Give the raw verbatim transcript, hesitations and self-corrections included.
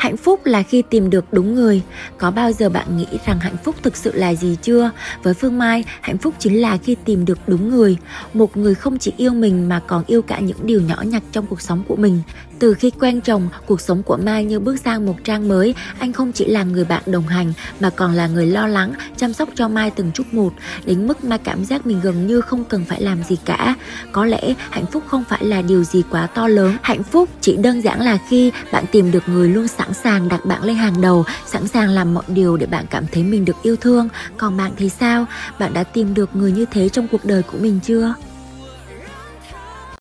Hạnh phúc là khi tìm được đúng người. Có bao giờ bạn nghĩ rằng hạnh phúc thực sự là gì chưa? Với Phương Mai, hạnh phúc chính là khi tìm được đúng người. Một người không chỉ yêu mình mà còn yêu cả những điều nhỏ nhặt trong cuộc sống của mình. Từ khi quen chồng, cuộc sống của Mai như bước sang một trang mới. Anh không chỉ là người bạn đồng hành mà còn là người lo lắng, chăm sóc cho Mai từng chút một, đến mức Mai cảm giác mình gần như không cần phải làm gì cả. Có lẽ hạnh phúc không phải là điều gì quá to lớn. Hạnh phúc chỉ đơn giản là khi bạn tìm được người luôn sẵn sàng đặt bạn lên hàng đầu, sẵn sàng làm mọi điều để bạn cảm thấy mình được yêu thương. Còn bạn thì sao? Bạn đã tìm được người như thế trong cuộc đời của mình chưa?